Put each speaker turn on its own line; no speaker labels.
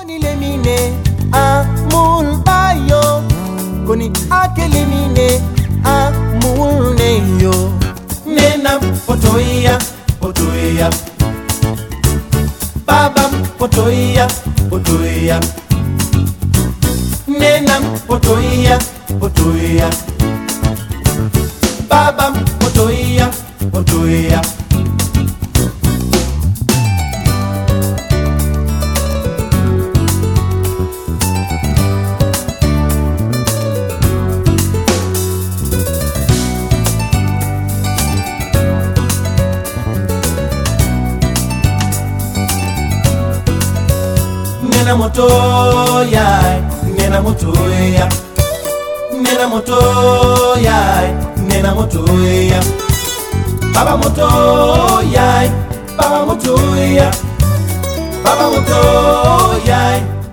Koni lemine amul bayo, koni ake lemine amul neyo. Nena potoia, potoia, babam potoia, potoia. Nena potoia, potoia, babam potoia, potoia. Nena motoya, nena motoya, nena motoya, nena motoya. Baba motoya, baba motoya, baba motoya.